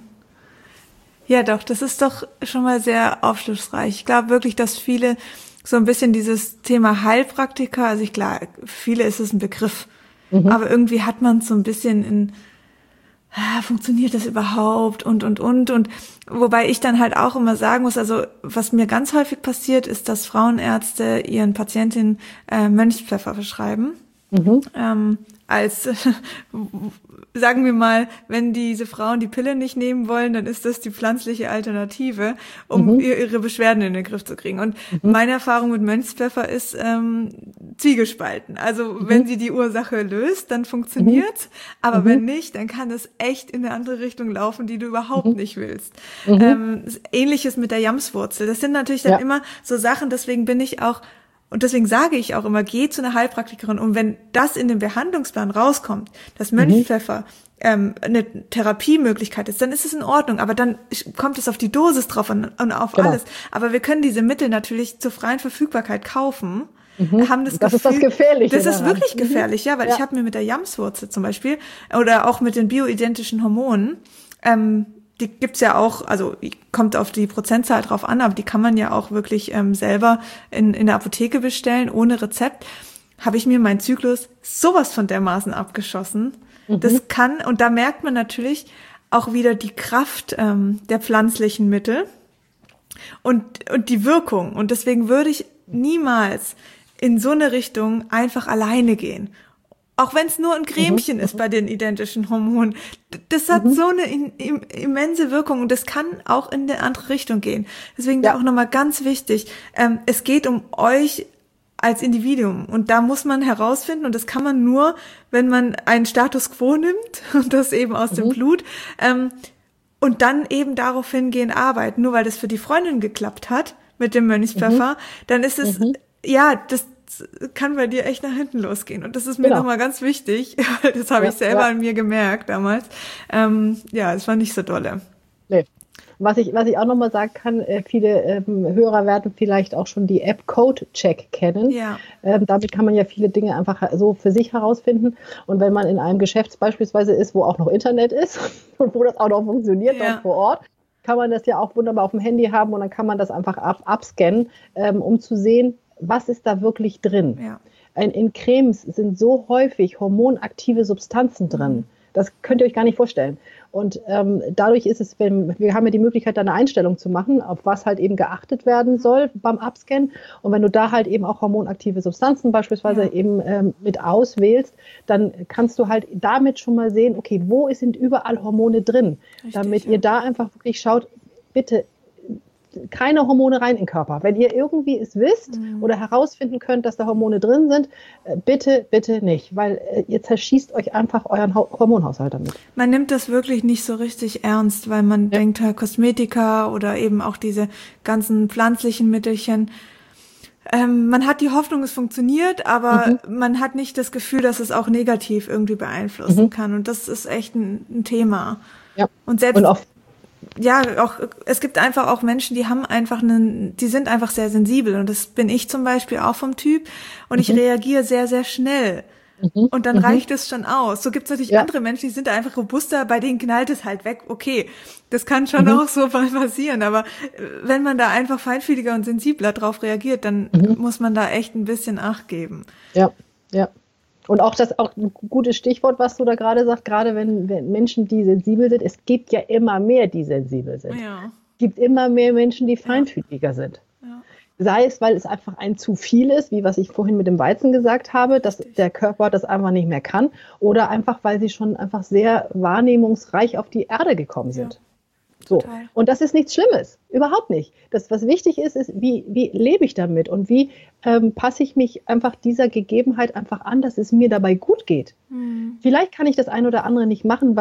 Ja, doch, das ist doch schon mal sehr aufschlussreich. Ich glaube wirklich, dass viele so ein bisschen dieses Thema Heilpraktiker, also ich klar, viele ist es ein Begriff, mhm. aber irgendwie hat man es so ein bisschen in Ah, funktioniert das überhaupt und, und, und, und, wobei ich dann halt auch immer sagen muss, also, was mir ganz häufig passiert, ist, dass Frauenärzte ihren Patientinnen äh, Mönchspfeffer verschreiben, mhm. ähm, als, sagen wir mal, wenn diese Frauen die Pille nicht nehmen wollen, dann ist das die pflanzliche Alternative, um mhm. ihre Beschwerden in den Griff zu kriegen. Und mhm. meine Erfahrung mit Mönchspfeffer ist ähm, zwiegespalten. Also mhm. wenn sie die Ursache löst, dann funktioniert's, mhm. aber mhm. wenn nicht, dann kann es echt in eine andere Richtung laufen, die du überhaupt mhm. nicht willst. Mhm. Ähm, Ähnliches mit der Jamswurzel. Das sind natürlich dann ja. immer so Sachen, deswegen bin ich auch Und deswegen sage ich auch immer, geh zu einer Heilpraktikerin. Und wenn das in dem Behandlungsplan rauskommt, dass Mönchspfeffer ähm, eine Therapiemöglichkeit ist, dann ist es in Ordnung. Aber dann kommt es auf die Dosis drauf und, und auf genau. alles. Aber wir können diese Mittel natürlich zur freien Verfügbarkeit kaufen. Mhm. Haben das das Gefühl, ist das Gefährliche. Das ist daran. wirklich gefährlich, ja, weil ja. ich habe mir mit der Jamswurzel zum Beispiel oder auch mit den bioidentischen Hormonen, ähm, die gibt's ja auch, also kommt auf die Prozentzahl drauf an, aber die kann man ja auch wirklich ähm, selber in, in der Apotheke bestellen, ohne Rezept. Habe ich mir meinen Zyklus sowas von dermaßen abgeschossen. Mhm. Das kann, und da merkt man natürlich auch wieder die Kraft ähm, der pflanzlichen Mittel und, und die Wirkung. Und deswegen würde ich niemals in so eine Richtung einfach alleine gehen. Auch wenn es nur ein Cremchen mhm. ist bei den identischen Hormonen. Das hat mhm. so eine in, in, immense Wirkung und das kann auch in eine andere Richtung gehen. Deswegen ja. da auch nochmal ganz wichtig, ähm, es geht um euch als Individuum und da muss man herausfinden und das kann man nur, wenn man einen Status Quo nimmt und das eben aus mhm. dem Blut ähm, und dann eben darauf hingehend arbeiten. Nur weil das für die Freundin geklappt hat mit dem Mönchspfeffer, mhm. dann ist es, mhm. ja, das kann bei dir echt nach hinten losgehen. Und das ist mir genau. nochmal ganz wichtig. Das habe ja, ich selber ja. an mir gemerkt damals. Ähm, ja, es war nicht so dolle. Nee. Was ich, was ich auch nochmal sagen kann, äh, viele ähm, Hörer werden vielleicht auch schon die App CodeCheck kennen. Ja. Ähm, damit kann man ja viele Dinge einfach so für sich herausfinden. Und wenn man in einem Geschäft beispielsweise ist, wo auch noch Internet ist und wo das auch noch funktioniert, ja. dort vor Ort, kann man das ja auch wunderbar auf dem Handy haben und dann kann man das einfach ab, abscannen, ähm, um zu sehen, was ist da wirklich drin? Ja. In, in Cremes sind so häufig hormonaktive Substanzen drin. Das könnt ihr euch gar nicht vorstellen. Und ähm, dadurch ist es, wenn wir haben ja die Möglichkeit, da eine Einstellung zu machen, auf was halt eben geachtet werden soll beim Abscannen. Und wenn du da halt eben auch hormonaktive Substanzen beispielsweise ja. eben ähm, mit auswählst, dann kannst du halt damit schon mal sehen, okay, wo sind überall Hormone drin? Richtig, damit ja. ihr da einfach wirklich schaut, bitte keine Hormone rein in den Körper. Wenn ihr irgendwie es wisst mhm. oder herausfinden könnt, dass da Hormone drin sind, bitte, bitte nicht, weil ihr zerschießt euch einfach euren Hormonhaushalt damit. Man nimmt das wirklich nicht so richtig ernst, weil man ja. denkt, halt Kosmetika oder eben auch diese ganzen pflanzlichen Mittelchen, ähm, man hat die Hoffnung, es funktioniert, aber mhm. man hat nicht das Gefühl, dass es auch negativ irgendwie beeinflussen mhm. kann. Und das ist echt ein, ein Thema. Ja. Und selbst Und auch ja, auch, es gibt einfach auch Menschen, die haben einfach einen, die sind einfach sehr sensibel und das bin ich zum Beispiel auch vom Typ und mhm. ich reagiere sehr, sehr schnell mhm. und dann mhm. reicht es schon aus. So gibt es natürlich ja. andere Menschen, die sind da einfach robuster, bei denen knallt es halt weg. Okay, das kann schon mhm. auch so mal passieren, aber wenn man da einfach feinfühliger und sensibler drauf reagiert, dann mhm. muss man da echt ein bisschen Acht geben. Ja, ja. Und auch das auch ein gutes Stichwort, was du da gerade sagst, gerade wenn, wenn Menschen, die sensibel sind, es gibt ja immer mehr, die sensibel sind. Ja. Es gibt immer mehr Menschen, die feinfühliger ja. sind. Ja. Sei es, weil es einfach ein zu viel ist, wie was ich vorhin mit dem Weizen gesagt habe, dass Richtig. Der Körper das einfach nicht mehr kann, oder einfach, weil sie schon einfach sehr wahrnehmungsreich auf die Erde gekommen sind. Ja. So. Und das ist nichts Schlimmes, überhaupt nicht. Das, was wichtig ist, ist, wie, wie lebe ich damit und wie ähm, passe ich mich einfach dieser Gegebenheit einfach an, dass es mir dabei gut geht. Mhm. Vielleicht kann ich das ein oder andere nicht machen, was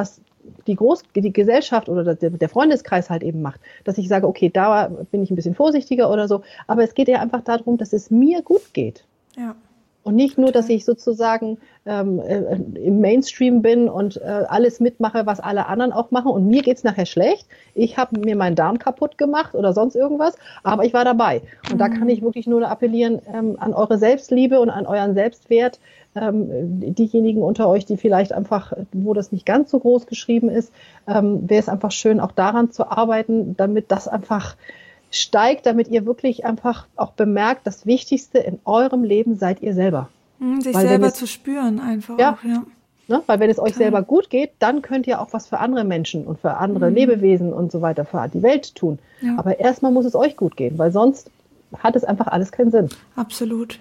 die, Groß, die Gesellschaft oder der, der Freundeskreis halt eben macht, dass ich sage, okay, da bin ich ein bisschen vorsichtiger oder so, aber es geht ja einfach darum, dass es mir gut geht. Ja. Und nicht nur, dass ich sozusagen ähm, äh, im Mainstream bin und äh, alles mitmache, was alle anderen auch machen und mir geht's nachher schlecht. Ich habe mir meinen Darm kaputt gemacht oder sonst irgendwas, aber ich war dabei. Und mhm. da kann ich wirklich nur appellieren ähm, an eure Selbstliebe und an euren Selbstwert. Ähm, diejenigen unter euch, die vielleicht einfach, wo das nicht ganz so groß geschrieben ist, ähm, wäre es einfach schön, auch daran zu arbeiten, damit das einfach steigt, damit ihr wirklich einfach auch bemerkt, das Wichtigste in eurem Leben seid ihr selber. Mhm, sich weil selber es, zu spüren einfach ja, auch, ja. Ne, weil wenn es euch Total. selber gut geht, dann könnt ihr auch was für andere Menschen und für andere mhm. Lebewesen und so weiter, für die Welt tun. Ja. Aber erstmal muss es euch gut gehen, weil sonst hat es einfach alles keinen Sinn. Absolut.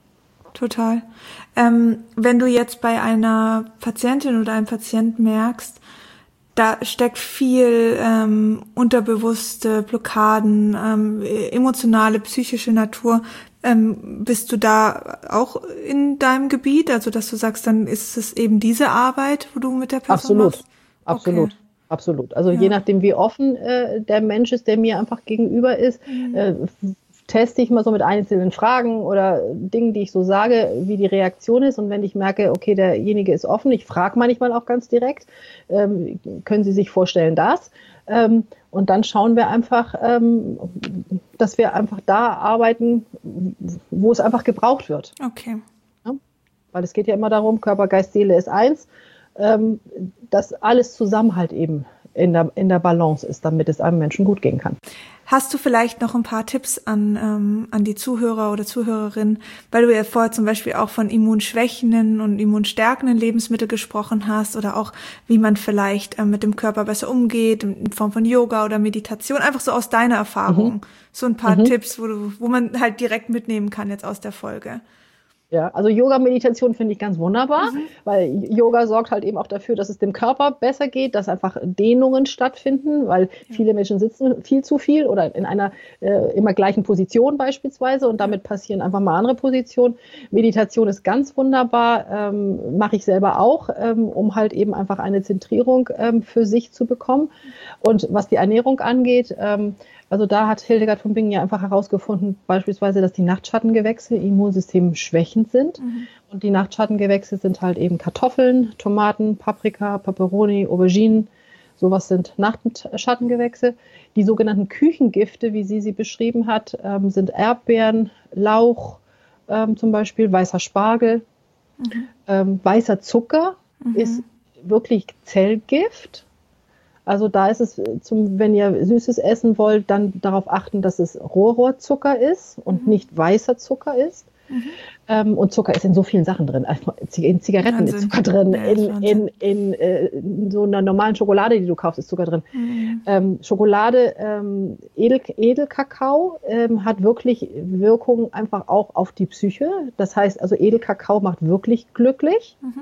Total. Ähm, wenn du jetzt bei einer Patientin oder einem Patient merkst, da steckt viel ähm, unterbewusste Blockaden, ähm, emotionale, psychische Natur. Ähm, bist du da auch in deinem Gebiet? Also, dass du sagst, dann ist es eben diese Arbeit, wo du mit der Person Absolut, machst? absolut, Okay. absolut. Also Ja. je nachdem, wie offen äh, der Mensch ist, der mir einfach gegenüber ist, mhm. äh, teste ich mal so mit einzelnen Fragen oder Dingen, die ich so sage, wie die Reaktion ist. Und wenn ich merke, okay, derjenige ist offen, ich frage manchmal auch ganz direkt, ähm, können Sie sich vorstellen, das? Ähm, und dann schauen wir einfach, ähm, dass wir einfach da arbeiten, wo es einfach gebraucht wird. Okay. Ja? Weil es geht ja immer darum, Körper, Geist, Seele ist eins, ähm, dass alles zusammen halt eben in der, in der Balance ist, damit es einem Menschen gut gehen kann. Hast du vielleicht noch ein paar Tipps an ähm, an die Zuhörer oder Zuhörerinnen, weil du ja vorher zum Beispiel auch von immunschwächenden und immunstärkenden Lebensmitteln gesprochen hast oder auch, wie man vielleicht ähm, mit dem Körper besser umgeht, in Form von Yoga oder Meditation, einfach so aus deiner Erfahrung. Mhm. So ein paar mhm. Tipps, wo du, wo man halt direkt mitnehmen kann jetzt aus der Folge. Ja, also Yoga-Meditation finde ich ganz wunderbar, mhm. weil Yoga sorgt halt eben auch dafür, dass es dem Körper besser geht, dass einfach Dehnungen stattfinden, weil ja. viele Menschen sitzen viel zu viel oder in einer äh, immer gleichen Position beispielsweise und damit passieren einfach mal andere Positionen. Meditation ist ganz wunderbar, ähm, mache ich selber auch, ähm, um halt eben einfach eine Zentrierung ähm, für sich zu bekommen. Und was die Ernährung angeht, ähm, also da hat Hildegard von Bingen ja einfach herausgefunden, beispielsweise, dass die Nachtschattengewächse im Immunsystem schwächend sind. Mhm. Und die Nachtschattengewächse sind halt eben Kartoffeln, Tomaten, Paprika, Peperoni, Auberginen. Sowas sind Nachtschattengewächse. Die sogenannten Küchengifte, wie sie sie beschrieben hat, ähm, sind Erdbeeren, Lauch, ähm, zum Beispiel weißer Spargel. Mhm. Ähm, weißer Zucker mhm. ist wirklich Zellgift. Also da ist es, zum, wenn ihr Süßes essen wollt, dann darauf achten, dass es Rohrzucker ist und mhm. nicht weißer Zucker ist. Mhm. Ähm, und Zucker ist in so vielen Sachen drin. Also in Zigaretten Wahnsinn. Ist Zucker drin, ja, in, in, in, äh, in so einer normalen Schokolade, die du kaufst, ist Zucker drin. Mhm. Ähm, Schokolade, ähm, Edel, Edelkakao ähm, hat wirklich Wirkung einfach auch auf die Psyche. Das heißt, also Edelkakao macht wirklich glücklich. Mhm.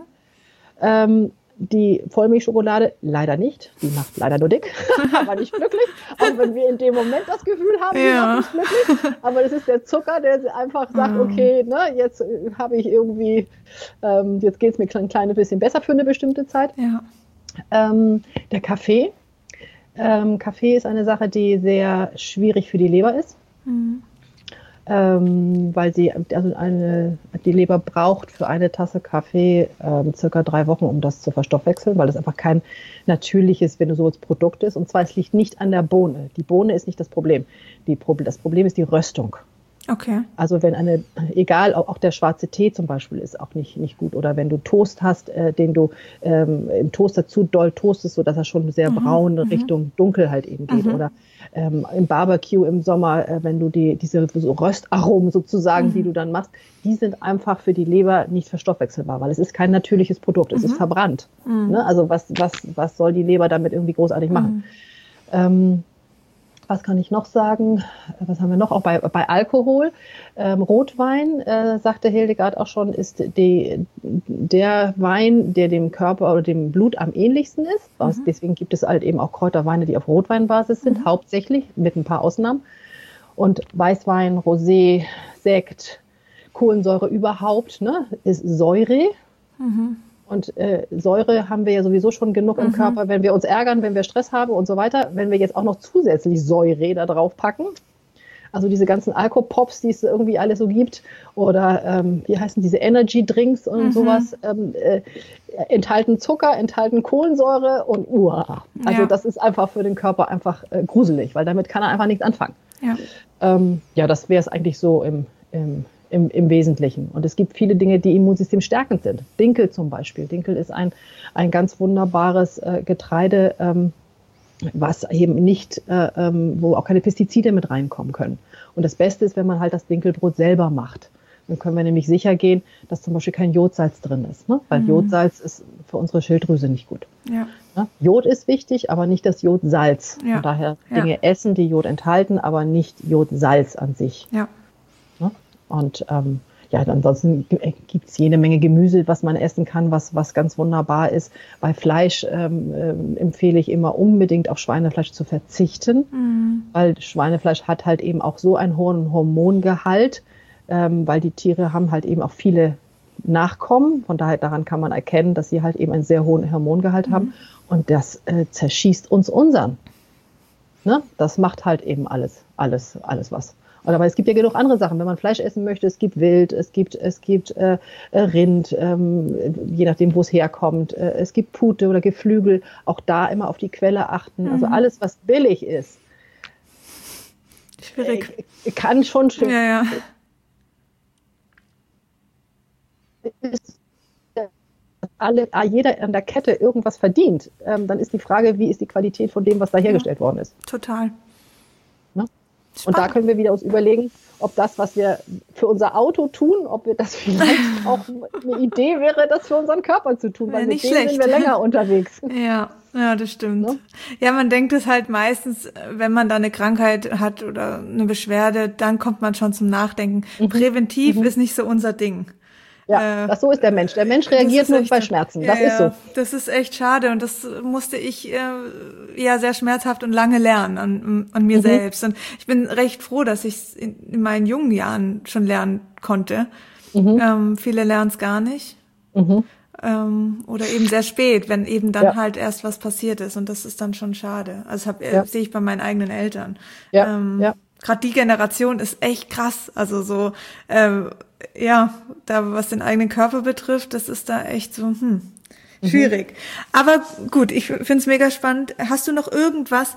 Ähm, Die Vollmilchschokolade leider nicht. Die macht leider nur dick, aber nicht glücklich. Auch wenn wir in dem Moment das Gefühl haben, die ja. macht nicht glücklich. Aber das ist der Zucker, der einfach sagt, okay, ne, jetzt habe ich irgendwie, ähm, jetzt geht es mir ein kleines bisschen besser für eine bestimmte Zeit. Ja. Ähm, der Kaffee. Ähm, Kaffee ist eine Sache, die sehr schwierig für die Leber ist. Mhm. Ähm, weil sie, also eine, die Leber braucht für eine Tasse Kaffee ähm, circa drei Wochen, um das zu verstoffwechseln, weil das einfach kein natürliches, wenn du so als Produkt ist. Und zwar, es liegt nicht an der Bohne. Die Bohne ist nicht das Problem. Die Pro- das Problem ist die Röstung. Okay. Also wenn eine, egal, auch, auch der schwarze Tee zum Beispiel ist auch nicht, nicht gut. Oder wenn du Toast hast, äh, den du ähm, im Toaster zu doll toastest, sodass er schon sehr braun mhm. Richtung dunkel halt eben geht. Mhm. Oder ähm, im Barbecue im Sommer, äh, wenn du die, diese so Röstaromen sozusagen, mhm. die du dann machst, die sind einfach für die Leber nicht verstoffwechselbar, weil es ist kein natürliches Produkt, es mhm. ist verbrannt. Mhm. Ne? Also was, was, was soll die Leber damit irgendwie großartig machen? Mhm. Ähm, Was kann ich noch sagen? Was haben wir noch? Auch bei, bei Alkohol. Ähm, Rotwein, äh, sagte Hildegard auch schon, ist die, der Wein, der dem Körper oder dem Blut am ähnlichsten ist. Mhm. Deswegen gibt es halt eben auch Kräuterweine, die auf Rotweinbasis sind, mhm. hauptsächlich, mit ein paar Ausnahmen. Und Weißwein, Rosé, Sekt, Kohlensäure überhaupt, ne, ist Säure. Mhm. Und äh, Säure haben wir ja sowieso schon genug im mhm. Körper, wenn wir uns ärgern, wenn wir Stress haben und so weiter. Wenn wir jetzt auch noch zusätzlich Säure da drauf packen, also diese ganzen Alkopops, die es irgendwie alles so gibt, oder ähm, wie heißen diese Energy-Drinks und mhm. sowas, ähm, äh, enthalten Zucker, enthalten Kohlensäure und uah. Also ja. das ist einfach für den Körper einfach äh, gruselig, weil damit kann er einfach nichts anfangen. Ja, ähm, ja das wäre es eigentlich so im, im, im, im Wesentlichen. Und es gibt viele Dinge, die immunsystemstärkend sind. Dinkel zum Beispiel. Dinkel ist ein, ein ganz wunderbares äh, Getreide, ähm, was eben nicht, äh, ähm, wo auch keine Pestizide mit reinkommen können. Und das Beste ist, wenn man halt das Dinkelbrot selber macht. Dann können wir nämlich sicher gehen, dass zum Beispiel kein Jodsalz drin ist, ne? Weil mhm. Jodsalz ist für unsere Schilddrüse nicht gut. Ja. Ne? Jod ist wichtig, aber nicht das Jodsalz. Ja. Von daher Dinge ja. essen, die Jod enthalten, aber nicht Jodsalz an sich. Ja. Ne? Und ähm, ja, ansonsten gibt es jede Menge Gemüse, was man essen kann, was, was ganz wunderbar ist. Bei Fleisch ähm, äh, empfehle ich immer unbedingt auf Schweinefleisch zu verzichten, mhm. weil Schweinefleisch hat halt eben auch so einen hohen Hormongehalt, ähm, weil die Tiere haben halt eben auch viele Nachkommen. Von daher daran kann man erkennen, dass sie halt eben einen sehr hohen Hormongehalt mhm. haben. Und das äh, zerschießt uns unseren. Ne? Das macht halt eben alles, alles, alles was. Aber es gibt ja genug andere Sachen. Wenn man Fleisch essen möchte, es gibt Wild, es gibt, es gibt äh, Rind, ähm, je nachdem, wo es herkommt. Äh, es gibt Pute oder Geflügel. Auch da immer auf die Quelle achten. Mhm. Also alles, was billig ist. Schwierig. Äh, kann schon schwierig. Ja, ja. Ist, äh, alle, jeder an der Kette irgendwas verdient. Ähm, dann ist die Frage, wie ist die Qualität von dem, was da hergestellt ja, worden ist. Total. Ne? Und da können wir wieder uns überlegen, ob das, was wir für unser Auto tun, ob wir das vielleicht auch eine Idee wäre, das für unseren Körper zu tun, weil ja, mit dem sind wir länger unterwegs. Ja, ja, das stimmt. Ja? Ja, man denkt es halt meistens, wenn man da eine Krankheit hat oder eine Beschwerde, dann kommt man schon zum Nachdenken. Mhm. Präventiv mhm. ist nicht so unser Ding. Ja, äh, das, so ist der Mensch. Der Mensch reagiert nur bei Schmerzen. Das ja, ist so. Das ist echt schade und das musste ich äh, ja sehr schmerzhaft und lange lernen an, an mir mhm. selbst. Und ich bin recht froh, dass ich es in, in meinen jungen Jahren schon lernen konnte. Mhm. Ähm, viele lernen es gar nicht. Mhm. Ähm, oder eben sehr spät, wenn eben dann ja. halt erst was passiert ist. Und das ist dann schon schade. Also hab, ja. sehe ich bei meinen eigenen Eltern. Ja, ähm, ja. Gerade die Generation ist echt krass. Also so, äh, ja, da was den eigenen Körper betrifft, das ist da echt so hm, schwierig. Mhm. Aber gut, ich finde es mega spannend. Hast du noch irgendwas,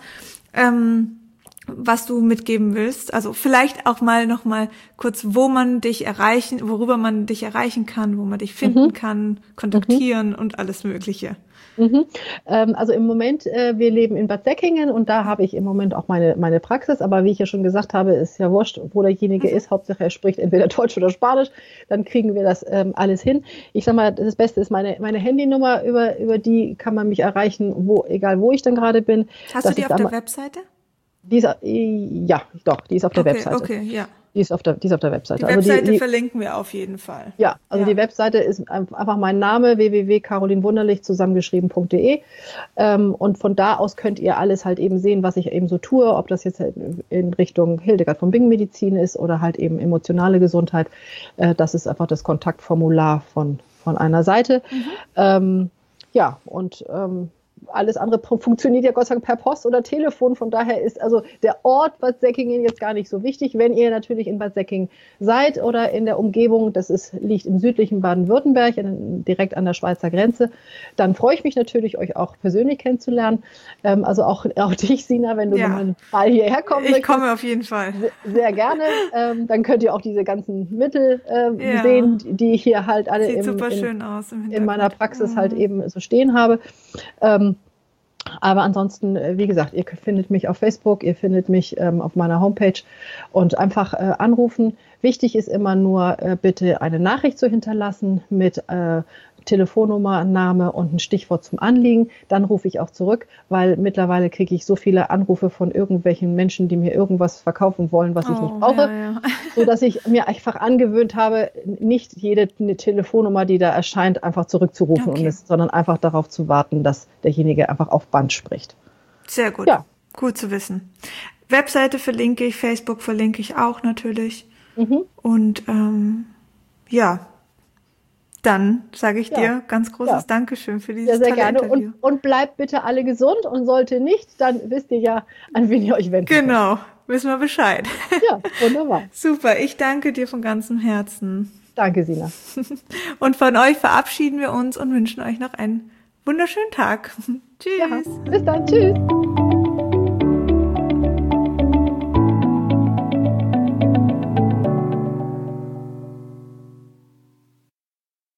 ähm, was du mitgeben willst? Also vielleicht auch mal noch mal kurz, wo man dich erreichen, worüber man dich erreichen kann, wo man dich finden mhm. kann, kontaktieren mhm. und alles Mögliche. Mhm. Ähm, also im Moment, äh, wir leben in Bad Säckingen und da habe ich im Moment auch meine meine Praxis, aber wie ich ja schon gesagt habe, ist ja wurscht, wo derjenige mhm. ist, Hauptsache er spricht entweder Deutsch oder Spanisch, dann kriegen wir das ähm, alles hin. Ich sag mal, das Beste ist meine meine Handynummer, über über die kann man mich erreichen, wo egal wo ich dann gerade bin. Hast du die auf der Webseite? Die ist, ja, doch, die ist auf der okay, Webseite. Okay, ja. Die ist auf der, die ist auf der Webseite. Die Webseite also die, die, verlinken wir auf jeden Fall. Ja, also ja. die Webseite ist einfach mein Name, w w w punkt caroline wunderlich zusammengeschrieben punkt d e. Ähm, und von da aus könnt ihr alles halt eben sehen, was ich eben so tue, ob das jetzt in Richtung Hildegard von Bingen Medizin ist oder halt eben emotionale Gesundheit. Äh, das ist einfach das Kontaktformular von, von einer Seite. Mhm. Ähm, ja, und ähm, alles andere funktioniert ja Gott sei Dank per Post oder Telefon. Von daher ist also der Ort Bad Säckingen jetzt gar nicht so wichtig. Wenn ihr natürlich in Bad Säckingen seid oder in der Umgebung, das ist, liegt im südlichen Baden-Württemberg, direkt an der Schweizer Grenze, dann freue ich mich natürlich, euch auch persönlich kennenzulernen. Ähm, also auch, auch dich, Sina, wenn du ja. mal hierher kommen Ich komme auf jeden Fall. Sehr, sehr gerne. Ähm, dann könnt ihr auch diese ganzen Mittel ähm, ja. sehen, die ich hier halt alle Sieht im, super in, schön aus im in meiner Praxis mhm. halt eben so stehen habe. Ähm, Aber ansonsten, wie gesagt, ihr findet mich auf Facebook, ihr findet mich ähm, auf meiner Homepage und einfach äh, anrufen. Wichtig ist immer nur, äh, bitte eine Nachricht zu hinterlassen mit äh, Telefonnummer, Name und ein Stichwort zum Anliegen. Dann rufe ich auch zurück, weil mittlerweile kriege ich so viele Anrufe von irgendwelchen Menschen, die mir irgendwas verkaufen wollen, was ich oh, nicht brauche. Ja, ja. So dass ich mir einfach angewöhnt habe, nicht jede eine Telefonnummer, die da erscheint, einfach zurückzurufen, okay. und es, sondern einfach darauf zu warten, dass derjenige einfach auf Band spricht. Sehr gut. Ja. Gut zu wissen. Webseite verlinke ich, Facebook verlinke ich auch natürlich. Mhm. Und ähm, ja, Dann sage ich Ja. dir ganz großes Ja. Dankeschön für dieses Sehr, sehr tolle gerne. Interview. Und, und bleibt bitte alle gesund und sollte nicht, dann wisst ihr ja, an wen ihr euch wenden könnt. Genau, wissen wir Bescheid. Ja, wunderbar. Super, ich danke dir von ganzem Herzen. Danke, Sina. Und von euch verabschieden wir uns und wünschen euch noch einen wunderschönen Tag. Ja, Tschüss. bis dann. Tschüss.